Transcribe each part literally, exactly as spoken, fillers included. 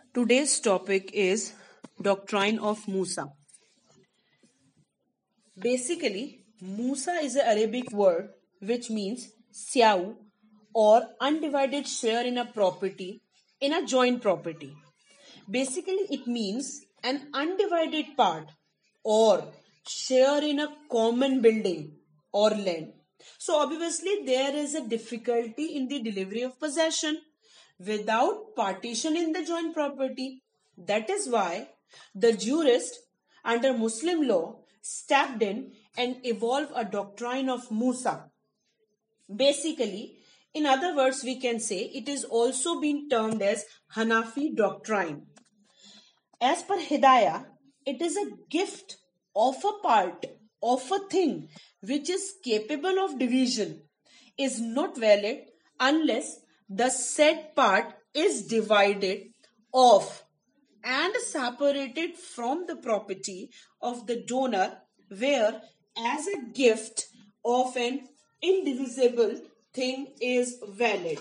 Today's topic is Doctrine of Musa. Basically, Musa is an Arabic word which means siau or undivided share in a property, in a joint property. Basically, it means an undivided part or share in a common building or land. So, obviously, there is a difficulty in the delivery of possession without partition in the joint property. That is why the jurist under Muslim law stepped in and evolved a doctrine of Musa. Basically, in other words, we can say it is also been termed as Hanafi doctrine. As per Hidayah, it is a gift of a part of a thing which is capable of division is not valid unless the said part is divided off and separated from the property of the donor, where as a gift of an indivisible thing is valid.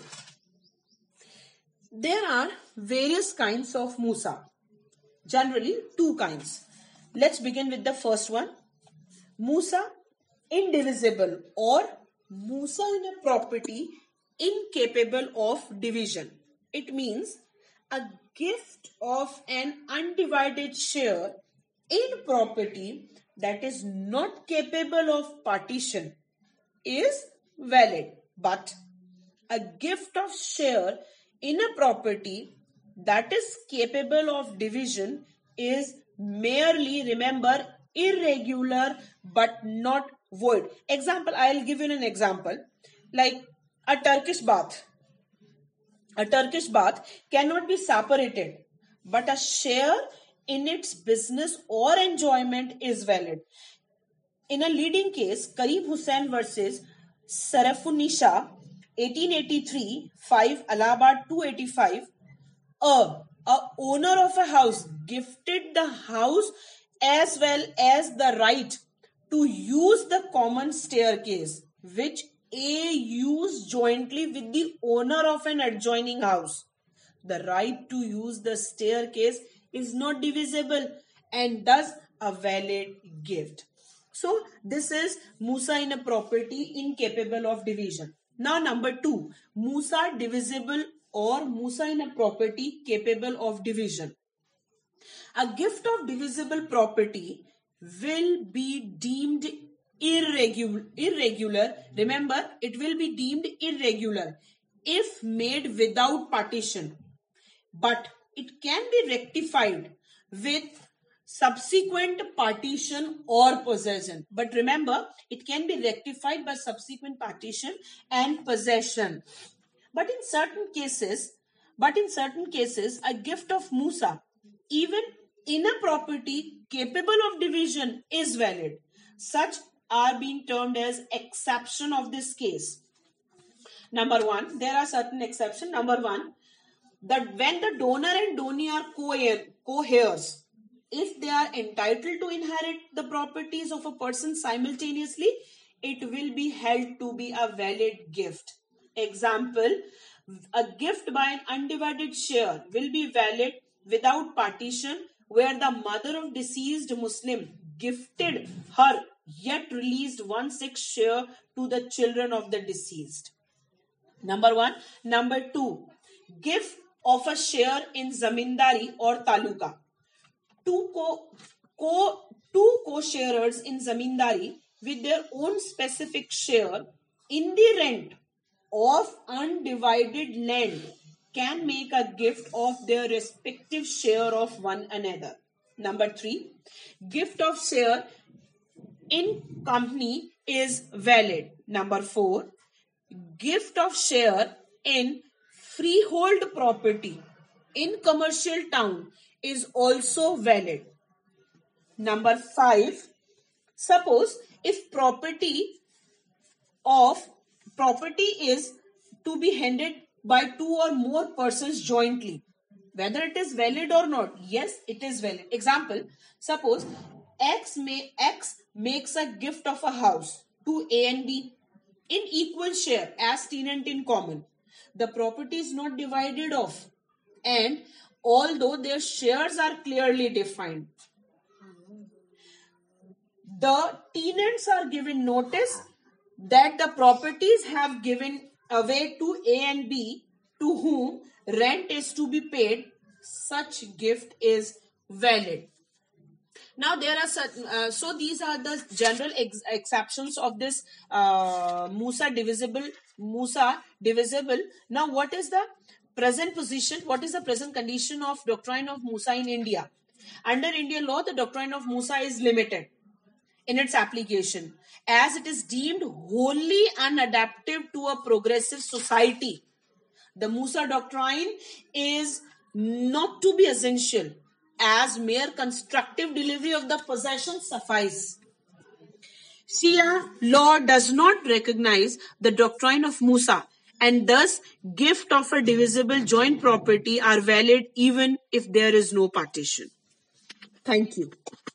There are various kinds of Musa. Generally, two kinds. Let's begin with the first one. Musa indivisible or Musa in a property incapable of division. It means a gift of an undivided share in property that is not capable of partition is valid, but a gift of share in a property that is capable of division is merely, remember, irregular but not void. Example, I'll give you an example like a Turkish bath. A Turkish bath cannot be separated, but a share in its business or enjoyment is valid. In a leading case, Karim Hussain versus Sarafunisha, eighteen eighty-three, five Allahabad two eighty-five, a, a owner of a house gifted the house as well as the right to use the common staircase, which A used jointly with the owner of an adjoining house. The right to use the staircase is not divisible and thus a valid gift. So this is Musa in a property incapable of division. Now number two, Musa divisible or Musa in a property capable of division. A gift of divisible property will be deemed irregular. Irregular. Remember, it will be deemed irregular if made without partition. But it can be rectified with subsequent partition or possession. But remember, it can be rectified by subsequent partition and possession. But in certain cases, but in certain cases, a gift of Musa, even in a property capable of division, is valid. Such are being termed as exception of this case. Number one, there are certain exceptions. Number one, that when the donor and donee are co-heirs, if they are entitled to inherit the properties of a person simultaneously, it will be held to be a valid gift. Example, a gift by an undivided share will be valid without partition where the mother of deceased Muslim gifted her yet released one-sixth share to the children of the deceased. Number one. Number two, gift of a share in zamindari or taluka. Two co, co two co-sharers in zamindari with their own specific share in the rent of undivided land can make a gift of their respective share of one another. Number three, gift of share in company is valid. Number four, gift of share in freehold property in commercial town is also valid. Number five, suppose if property of property is to be handed by two or more persons jointly, whether it is valid or not. Yes, it is valid. Example, suppose X may X makes a gift of a house to A and B in equal share as tenant in common. The property is not divided off and although their shares are clearly defined. The tenants are given notice that the properties have given away to A and B, to whom rent is to be paid. Such gift is valid. Now there are certain, uh, so these are the general ex exceptions of this uh, Musa divisible. Musa divisible. Now what is the present position? What is the present condition of doctrine of Musa in India? Under Indian law, the doctrine of Musa is limited in its application, as it is deemed wholly unadaptive to a progressive society. The Musa doctrine is not to be essential, as mere constructive delivery of the possession suffice. Shia law does not recognize the doctrine of Musa, and thus gift of a divisible joint property are valid even if there is no partition. Thank you.